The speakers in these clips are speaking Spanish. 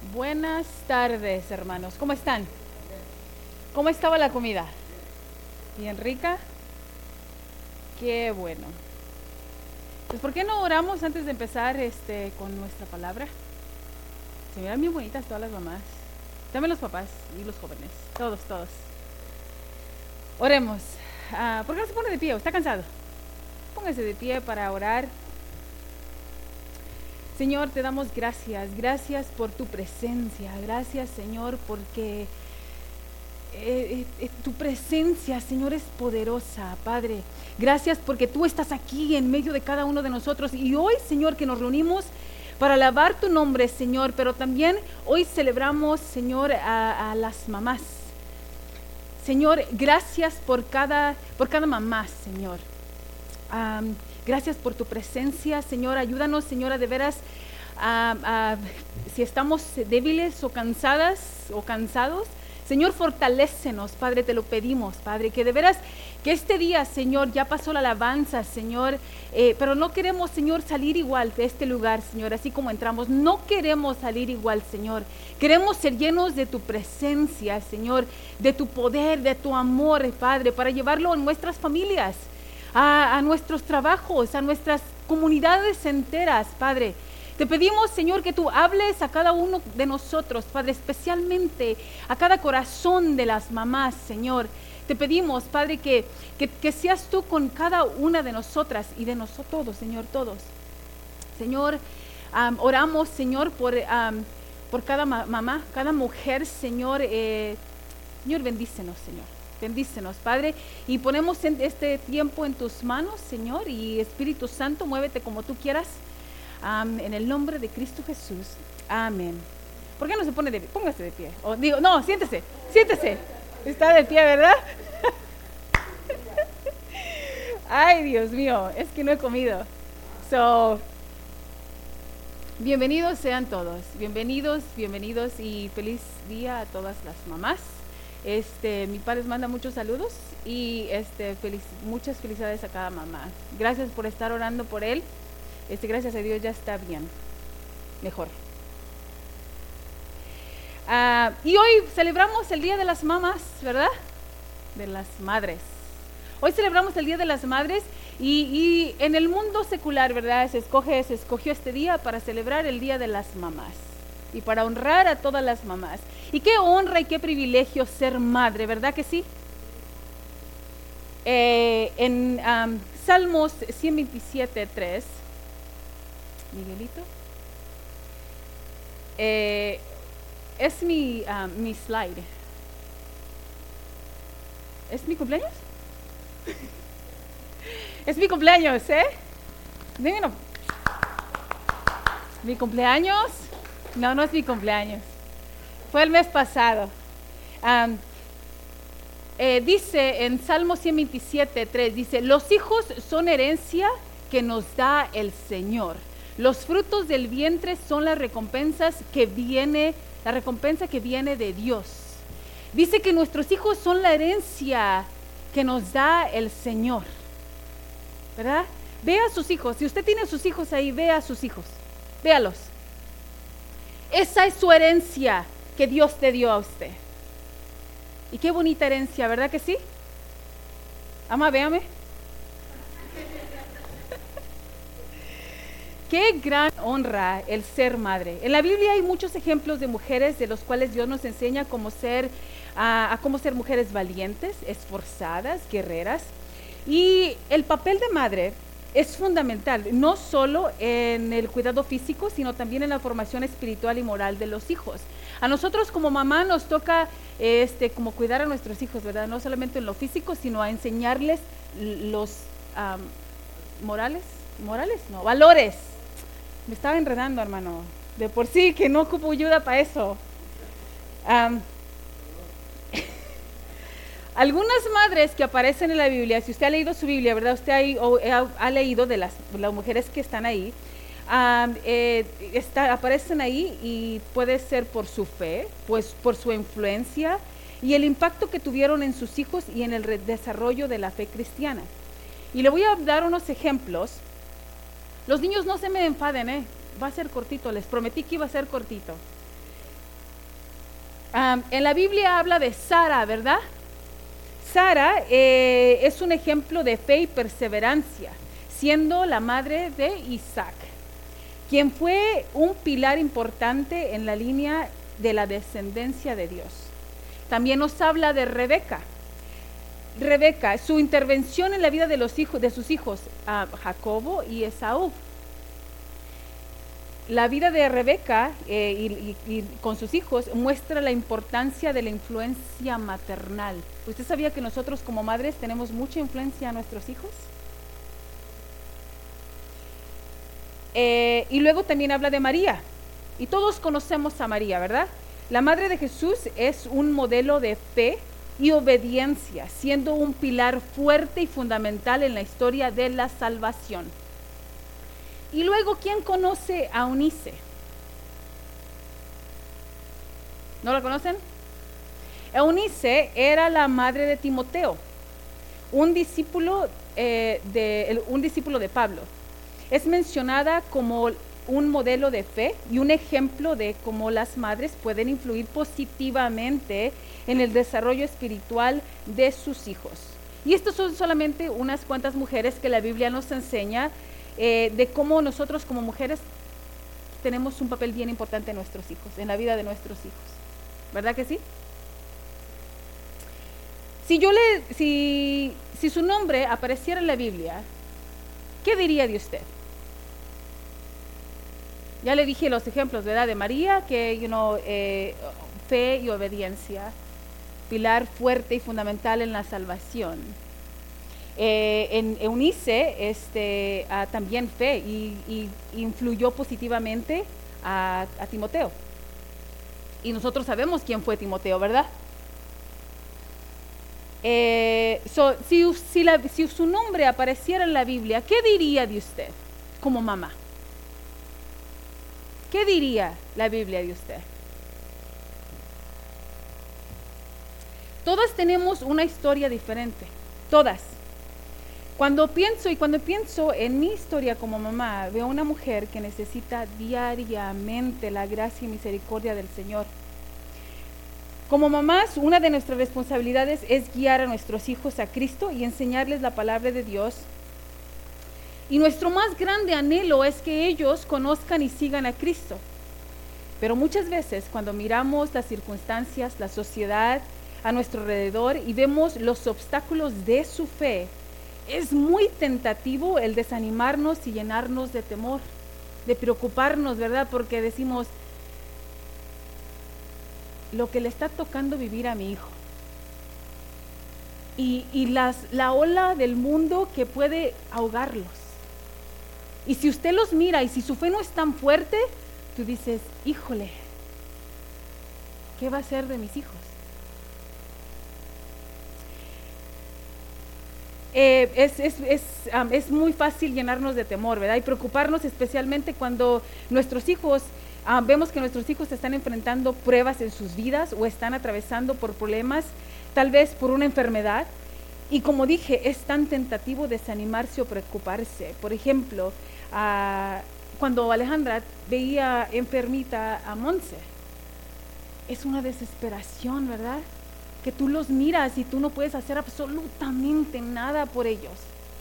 Buenas tardes, hermanos. ¿Cómo están? ¿Cómo estaba la comida? ¿Bien rica? Qué bueno. Pues, ¿por qué no oramos antes de empezar con nuestra palabra? Se miran bien bonitas todas las mamás. También los papás y los jóvenes. Todos, todos. Oremos. ¿Por qué no se pone de pie? ¿Está cansado? Póngase de pie para orar. Señor, te damos gracias. Gracias por tu presencia. Gracias, Señor, porque tu presencia, Señor, es poderosa, Padre. Gracias porque tú estás aquí en medio de cada uno de nosotros. Y hoy, Señor, que nos reunimos para alabar tu nombre, Señor, pero también hoy celebramos, Señor, a las mamás. Señor, gracias por cada mamá, Señor. Gracias por tu presencia, Señor. Ayúdanos, Señora, de veras, si estamos débiles o cansadas o cansados, Señor, fortalécenos, Padre, te lo pedimos, Padre, que de veras, que este día, Señor, ya pasó la alabanza, Señor, pero no queremos, Señor, salir igual de este lugar, Señor, así como entramos. No queremos salir igual, Señor. Queremos ser llenos de tu presencia, Señor, de tu poder, de tu amor, Padre, para llevarlo a nuestras familias, a nuestros trabajos, a nuestras comunidades enteras, Padre. Te pedimos, Señor, que tú hables a cada uno de nosotros, Padre, especialmente a cada corazón de las mamás, Señor. Te pedimos, Padre, que seas tú con cada una de nosotras y de nosotros todos, Señor, todos. Señor, oramos, Señor, por cada mamá, cada mujer, Señor. Señor, bendícenos, Señor. Bendícenos, Padre, y ponemos este tiempo en tus manos, Señor, y Espíritu Santo, muévete como tú quieras, en el nombre de Cristo Jesús, amén. ¿Por qué no se pone de pie? Póngase de pie. No, siéntese. Está de pie, ¿verdad? Ay, Dios mío, es que no he comido. Bienvenidos sean todos, bienvenidos y feliz día a todas las mamás. Mi padre les manda muchos saludos y muchas felicidades a cada mamá. Gracias por estar orando por él. Gracias a Dios ya está bien, mejor. Y hoy celebramos el Día de las Mamás, ¿verdad? De las madres. Hoy celebramos el Día de las Madres y en el mundo secular, ¿verdad? Se escogió este día para celebrar el Día de las Mamás y para honrar a todas las mamás. Y qué honra y qué privilegio ser madre, ¿verdad que sí? En Salmos 127:3, Miguelito, es mi slide. ¿Es mi cumpleaños? Es mi cumpleaños, ¿eh? Díganlo. ¿Mi cumpleaños? No es mi cumpleaños. Fue el mes pasado. Dice en Salmo 127:3, dice: los hijos son herencia que nos da el Señor. Los frutos del vientre son la recompensa que viene de Dios. Dice que nuestros hijos son la herencia que nos da el Señor, ¿verdad? Vea a sus hijos. Si usted tiene a sus hijos ahí, vea a sus hijos. Véalos. Esa es su herencia que Dios te dio a usted. Y qué bonita herencia, ¿verdad que sí? Ama, véame. Qué gran honra el ser madre. En la Biblia hay muchos ejemplos de mujeres de los cuales Dios nos enseña cómo ser mujeres valientes, esforzadas, guerreras. Y el papel de madre es fundamental, no solo en el cuidado físico, sino también en la formación espiritual y moral de los hijos. A nosotros como mamá nos toca como cuidar a nuestros hijos, ¿verdad? No solamente en lo físico, sino a enseñarles los valores. Me estaba enredando, hermano. De por sí que no ocupo ayuda para eso. Algunas madres que aparecen en la Biblia, si usted ha leído su Biblia, ¿verdad? Usted ha leído de las mujeres que están ahí, aparecen ahí y puede ser por su fe, pues por su influencia y el impacto que tuvieron en sus hijos y en el desarrollo de la fe cristiana. Y le voy a dar unos ejemplos. Los niños no se me enfaden, va a ser cortito, les prometí que iba a ser cortito. En la Biblia habla de Sara, ¿verdad? Sara es un ejemplo de fe y perseverancia, siendo la madre de Isaac, quien fue un pilar importante en la línea de la descendencia de Dios. También nos habla de Rebeca. Rebeca, su intervención en la vida de sus hijos, Jacobo y Esaú. La vida de Rebeca y con sus hijos muestra la importancia de la influencia maternal. ¿Usted sabía que nosotros como madres tenemos mucha influencia a nuestros hijos? Y luego también habla de María. Y todos conocemos a María, ¿verdad? La madre de Jesús es un modelo de fe y obediencia, siendo un pilar fuerte y fundamental en la historia de la salvación. Y luego, ¿quién conoce a Eunice? ¿No la conocen? Eunice era la madre de Timoteo, un discípulo de Pablo. Es mencionada como un modelo de fe y un ejemplo de cómo las madres pueden influir positivamente en el desarrollo espiritual de sus hijos. Y estas son solamente unas cuantas mujeres que la Biblia nos enseña de cómo nosotros como mujeres tenemos un papel bien importante en nuestros hijos, en la vida de nuestros hijos. ¿Verdad que sí? Si su nombre apareciera en la Biblia, ¿qué diría de usted? Ya le dije los ejemplos, ¿verdad? De María, que fe y obediencia, pilar fuerte y fundamental en la salvación. En Eunice, también fe y influyó positivamente a Timoteo. Y nosotros sabemos quién fue Timoteo, ¿verdad? Si su nombre apareciera en la Biblia, ¿qué diría de usted como mamá? ¿Qué diría la Biblia de usted? Todas tenemos una historia diferente, todas. Cuando pienso en mi historia como mamá, veo una mujer que necesita diariamente la gracia y misericordia del Señor. Como mamás, una de nuestras responsabilidades es guiar a nuestros hijos a Cristo y enseñarles la palabra de Dios. Y nuestro más grande anhelo es que ellos conozcan y sigan a Cristo. Pero muchas veces cuando miramos las circunstancias, la sociedad a nuestro alrededor y vemos los obstáculos de su fe, es muy tentativo el desanimarnos y llenarnos de temor, de preocuparnos, ¿verdad? Porque decimos, lo que le está tocando vivir a mi hijo. Y la ola del mundo que puede ahogarlos. Y si usted los mira y si su fe no es tan fuerte, tú dices, híjole, ¿qué va a ser de mis hijos? Es muy fácil llenarnos de temor, ¿verdad? Y preocuparnos especialmente cuando nuestros hijos, vemos que nuestros hijos están enfrentando pruebas en sus vidas o están atravesando por problemas, tal vez por una enfermedad. Y como dije, es tan tentativo desanimarse o preocuparse. Por ejemplo, cuando Alejandra veía enfermita a Monse, es una desesperación, ¿verdad? Que tú los miras y tú no puedes hacer absolutamente nada por ellos.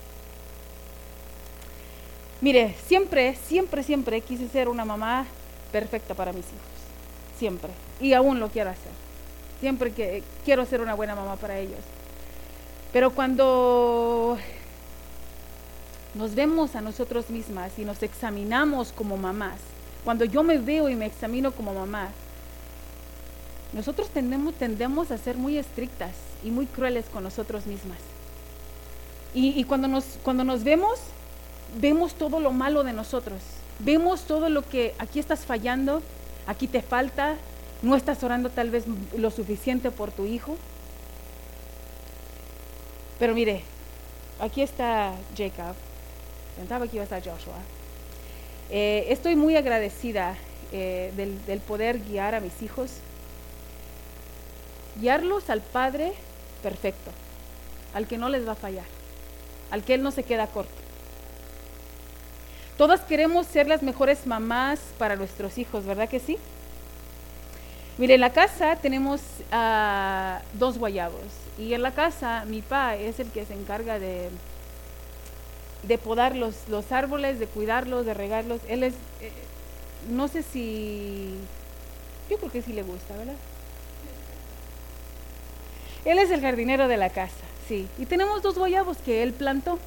Mire, siempre quise ser una mamá perfecta para mis hijos. Siempre. Y aún lo quiero hacer. Siempre que quiero ser una buena mamá para ellos. Pero cuando nos vemos a nosotros mismas y nos examinamos como mamás, cuando yo me veo y me examino como mamá, nosotros tendemos a ser muy estrictas y muy crueles con nosotros mismas. Y cuando nos vemos todo lo malo de nosotros. Vemos todo lo que aquí estás fallando, aquí te falta, no estás orando tal vez lo suficiente por tu hijo. Pero mire, aquí está Jacob, pensaba que iba a estar Joshua. Estoy muy agradecida del poder guiar a mis hijos, guiarlos al Padre perfecto, al que no les va a fallar, al que Él no se queda corto. Todas queremos ser las mejores mamás para nuestros hijos, ¿verdad que sí? Mire, en la casa tenemos dos guayabos. Y en la casa mi papá es el que se encarga de podar los árboles, de cuidarlos, de regarlos. Él es, no sé si, yo creo que sí le gusta, ¿verdad? Él es el jardinero de la casa, sí. Y tenemos dos guayabos que él plantó.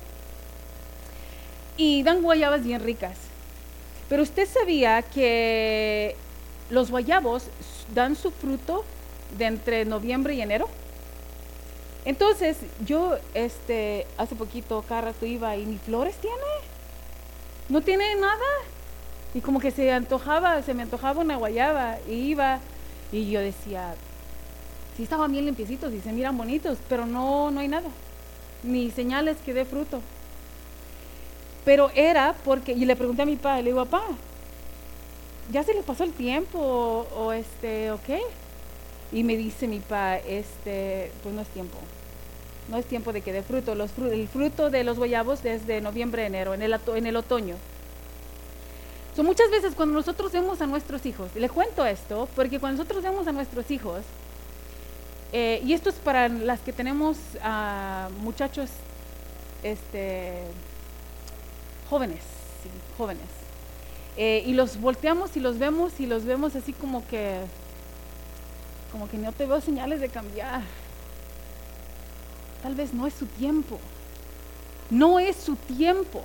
Y dan guayabas bien ricas. Pero usted sabía que los guayabos dan su fruto de entre noviembre y enero. Entonces yo hace poquito cada rato iba y ni flores tiene, no tiene nada. Y como que se me antojaba una guayaba y iba y yo decía, sí estaban bien limpiecitos y se miran bonitos, pero no hay nada, ni señales que dé fruto. Pero era porque, y le pregunté a mi papá, le digo, papá, ¿ya se le pasó el tiempo o qué? Y me dice mi papá, pues no es tiempo. No es tiempo de que dé fruto. El fruto de los guayabos desde noviembre, enero, en el otoño. Muchas veces cuando nosotros vemos a nuestros hijos, le cuento esto, porque cuando nosotros vemos a nuestros hijos, y esto es para las que tenemos muchachos jóvenes, sí, jóvenes, y los volteamos y los vemos así como que no te veo señales de cambiar. Tal vez no es su tiempo. No es su tiempo.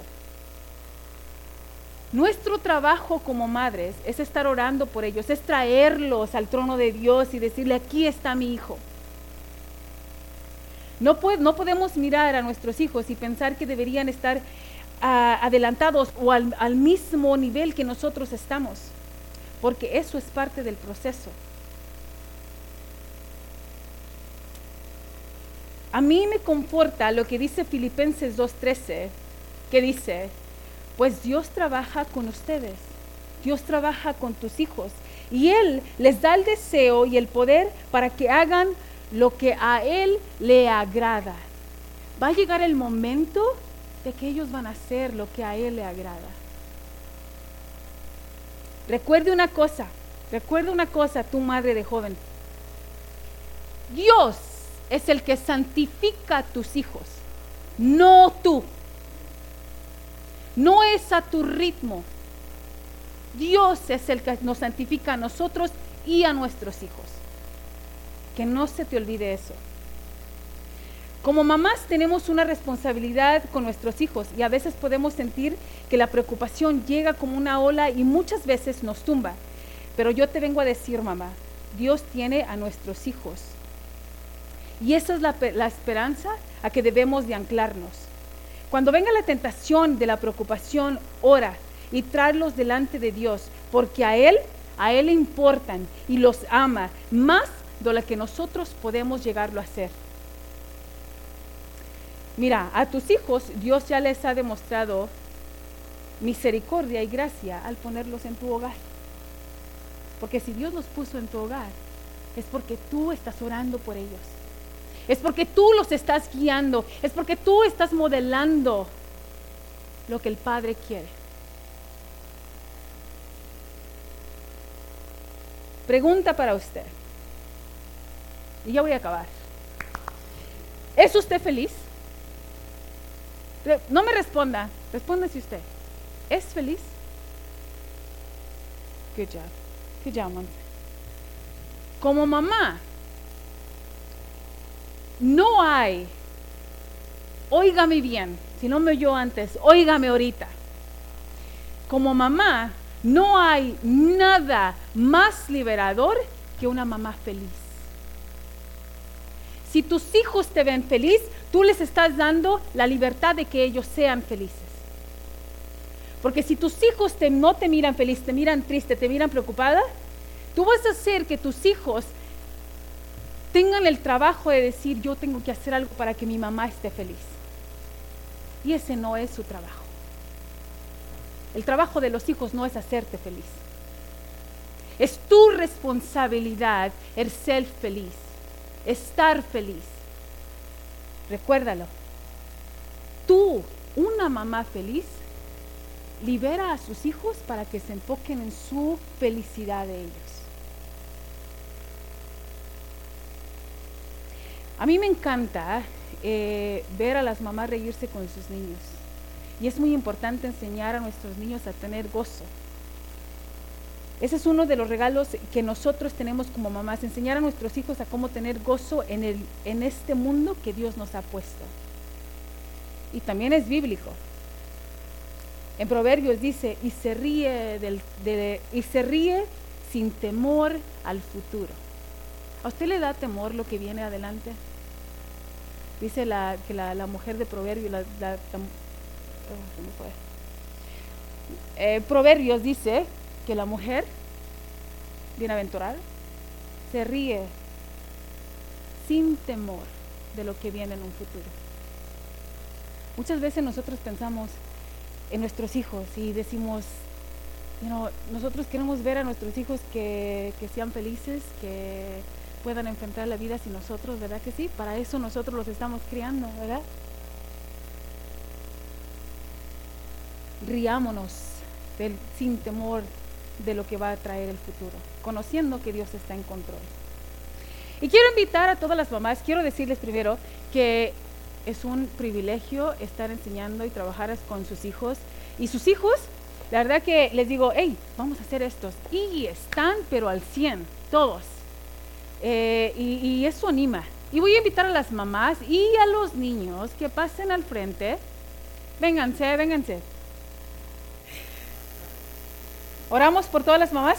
Nuestro trabajo como madres es estar orando por ellos, es traerlos al trono de Dios y decirle, aquí está mi hijo. No podemos mirar a nuestros hijos y pensar que deberían estar adelantados o al mismo nivel que nosotros estamos, porque eso es parte del proceso. A mí me conforta lo que dice Filipenses 2:13, que dice, pues Dios trabaja con ustedes, Dios trabaja con tus hijos, y Él les da el deseo y el poder para que hagan lo que a Él le agrada. Va a llegar el momento de que ellos van a hacer lo que a Él le agrada. Recuerde una cosa, tu madre de joven. Dios es el que santifica a tus hijos, no tú. No es a tu ritmo. Dios es el que nos santifica a nosotros y a nuestros hijos. Que no se te olvide eso. Como mamás tenemos una responsabilidad con nuestros hijos y a veces podemos sentir que la preocupación llega como una ola y muchas veces nos tumba. Pero yo te vengo a decir, mamá, Dios tiene a nuestros hijos. Y esa es la esperanza a que debemos de anclarnos. Cuando venga la tentación de la preocupación, ora y tráelos delante de Dios, porque a Él le importan y los ama más de lo que nosotros podemos llegarlo a hacer. Mira, a tus hijos Dios ya les ha demostrado misericordia y gracia al ponerlos en tu hogar. Porque si Dios los puso en tu hogar, es porque tú estás orando por ellos. Es porque tú los estás guiando, es porque tú estás modelando lo que el Padre quiere. Pregunta para usted. Y ya voy a acabar. ¿Es usted feliz? No me responda, respóndase usted. ¿Es feliz? Good job. Good job, man. Como mamá, no hay, óigame bien, si no me oyó antes, óigame ahorita. Como mamá, no hay nada más liberador que una mamá feliz. Si tus hijos te ven feliz, tú les estás dando la libertad de que ellos sean felices. Porque si tus hijos no te miran feliz, te miran triste, te miran preocupada, tú vas a hacer que tus hijos tengan el trabajo de decir, yo tengo que hacer algo para que mi mamá esté feliz. Y ese no es su trabajo. El trabajo de los hijos no es hacerte feliz. Es tu responsabilidad el ser feliz, estar feliz. Recuérdalo. Tú, una mamá feliz, libera a sus hijos para que se enfoquen en su felicidad de ellos. A mí me encanta ver a las mamás reírse con sus niños. Y es muy importante enseñar a nuestros niños a tener gozo. Ese es uno de los regalos que nosotros tenemos como mamás, enseñar a nuestros hijos a cómo tener gozo en este mundo que Dios nos ha puesto. Y también es bíblico. En Proverbios dice, y se ríe sin temor al futuro. ¿A usted le da temor lo que viene adelante? Dice que la mujer de Proverbios, Proverbios dice que la mujer bienaventurada se ríe sin temor de lo que viene en un futuro. Muchas veces nosotros pensamos en nuestros hijos y decimos, nosotros queremos ver a nuestros hijos que sean felices, que puedan enfrentar la vida sin nosotros, ¿verdad que sí? Para eso nosotros los estamos criando, ¿verdad? Riámonos sin temor de lo que va a traer el futuro, conociendo que Dios está en control. Y quiero invitar a todas las mamás, quiero decirles primero que es un privilegio estar enseñando y trabajar con sus hijos. Y sus hijos, la verdad que les digo, hey, vamos a hacer estos. Y están, pero al 100, todos. Y eso anima. Y voy a invitar a las mamás y a los niños que pasen al frente. Vénganse. ¿Oramos por todas las mamás?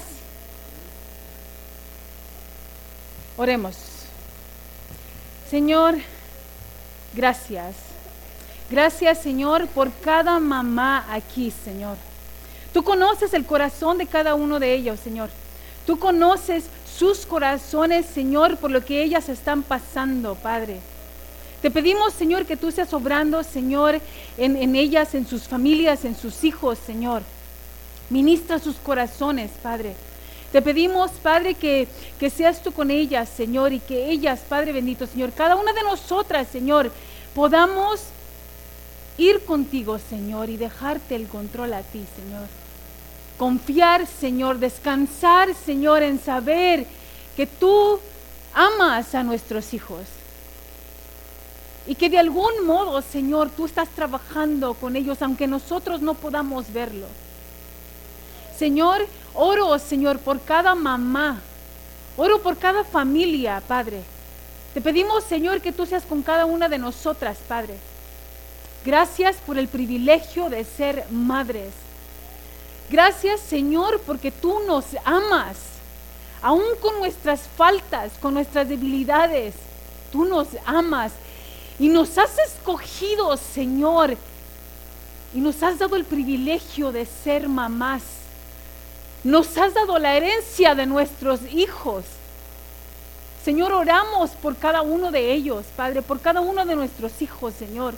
Oremos. Señor, gracias. Gracias, Señor, por cada mamá aquí, Señor. Tú conoces el corazón de cada uno de ellos, Señor. Tú conoces sus corazones, Señor, por lo que ellas están pasando, Padre. Te pedimos, Señor, que tú seas obrando, Señor, en ellas, en sus familias, en sus hijos, Señor. Ministra sus corazones, Padre. Te pedimos, Padre, que seas tú con ellas, Señor, y que ellas, Padre bendito, Señor, cada una de nosotras, Señor, podamos ir contigo, Señor, y dejarte el control a ti, Señor. Confiar, Señor, descansar, Señor, en saber que tú amas a nuestros hijos. Y que de algún modo, Señor, tú estás trabajando con ellos, aunque nosotros no podamos verlo. Señor, oro, Señor, por cada mamá, oro por cada familia, Padre. Te pedimos, Señor, que tú seas con cada una de nosotras, Padre. Gracias por el privilegio de ser madres. Gracias, Señor, porque tú nos amas, aún con nuestras faltas, con nuestras debilidades. Tú nos amas y nos has escogido, Señor, y nos has dado el privilegio de ser mamás. Nos has dado la herencia de nuestros hijos. Señor, oramos por cada uno de ellos, Padre, por cada uno de nuestros hijos, Señor.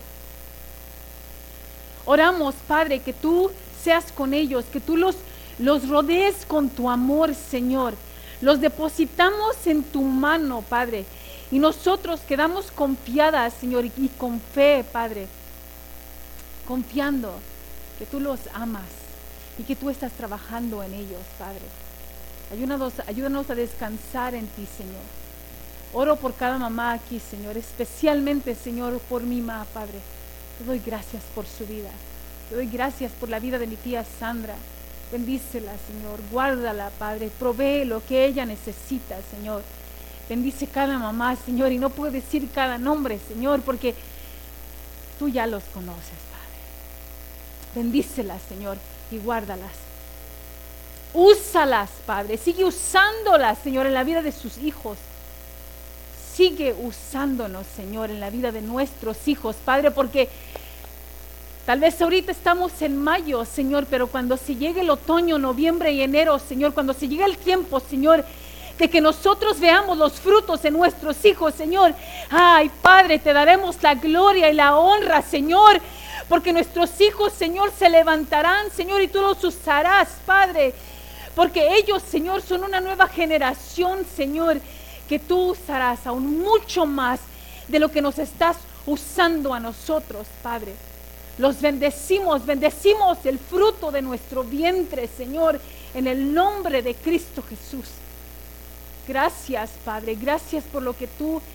Oramos, Padre, que tú seas con ellos, que tú los rodees con tu amor, Señor. Los depositamos en tu mano, Padre, y nosotros quedamos confiadas, Señor, y con fe, Padre, confiando que tú los amas y que tú estás trabajando en ellos, Padre. Ayúdanos a descansar en ti, Señor. Oro por cada mamá aquí, Señor, especialmente, Señor, por mi mamá, Padre. Te doy gracias por su vida. Te doy gracias por la vida de mi tía Sandra. Bendícela, Señor. Guárdala, Padre. Provee lo que ella necesita, Señor. Bendice cada mamá, Señor. Y no puedo decir cada nombre, Señor, porque tú ya los conoces, Padre. Bendícelas, Señor, y guárdalas. Úsalas, Padre. Sigue usándolas, Señor, en la vida de sus hijos. Sigue usándonos, Señor, en la vida de nuestros hijos, Padre, porque tal vez ahorita estamos en mayo, Señor, pero cuando se llegue el otoño, noviembre y enero, Señor, cuando se llegue el tiempo, Señor, de que nosotros veamos los frutos en nuestros hijos, Señor, ay, Padre, te daremos la gloria y la honra, Señor, porque nuestros hijos, Señor, se levantarán, Señor, y tú los usarás, Padre, porque ellos, Señor, son una nueva generación, Señor, que tú usarás aún mucho más de lo que nos estás usando a nosotros, Padre. Los bendecimos el fruto de nuestro vientre, Señor, en el nombre de Cristo Jesús. Gracias, Padre, gracias por lo que tú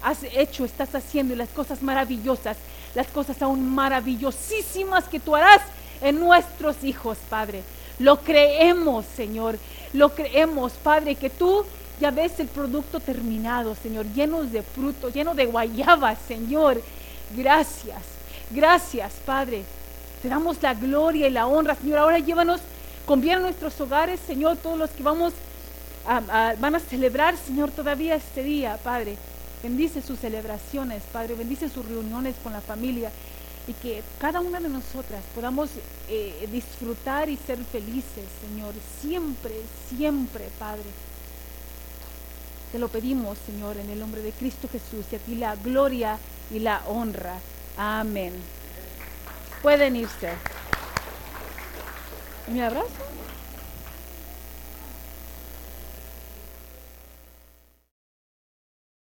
has hecho, estás haciendo y las cosas maravillosas, las cosas aún maravillosísimas que tú harás en nuestros hijos, Padre. Lo creemos, Señor, lo creemos, Padre, que tú ya ves el producto terminado, Señor, llenos de fruto, lleno de guayabas, Señor. Gracias, gracias, Padre. Te damos la gloria y la honra, Señor. Ahora llévanos, conviene a nuestros hogares, Señor, todos los que van a celebrar, Señor, todavía este día, Padre. Bendice sus celebraciones, Padre, bendice sus reuniones con la familia y que cada una de nosotras podamos disfrutar y ser felices, Señor, siempre, siempre, Padre. Te lo pedimos, Señor, en el nombre de Cristo Jesús, y a ti la gloria y la honra. Amén. Pueden irse. ¿Me abrazo?